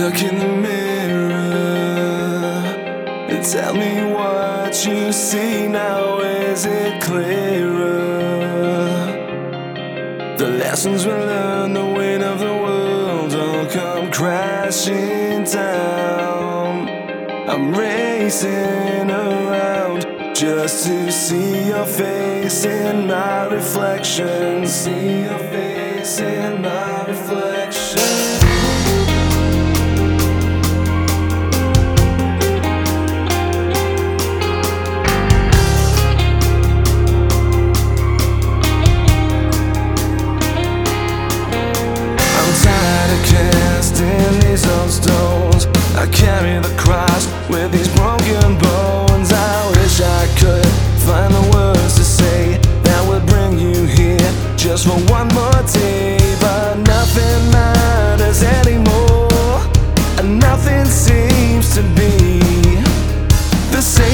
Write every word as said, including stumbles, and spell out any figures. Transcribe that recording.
Look in the mirror and tell me what you see now. Is it clearer? The lessons we learned, the weight of the world all come crashing down. I'm racing around just to see your face in my reflection. See your face in my reflection. Casting these old stones, I carry the cross with these broken bones. I wish I could find the words to say that would bring you here just for one more day. But nothing matters anymore, and nothing seems to be the same.